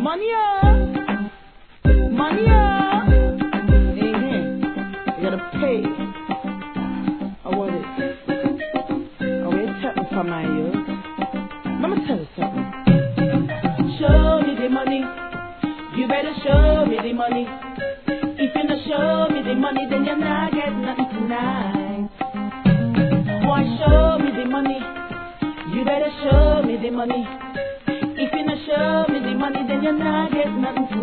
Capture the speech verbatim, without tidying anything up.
Money up, money up. Amen. You gotta pay. I want it. Oh, it's something from my ears. Let me tell you something. Show me the money. You better show me the money. If you don't show me the money, then you're not getting nothing tonight. Boy, show me the money. You better show me the money. If you don't show me the money, then you're not getting nothing tonight.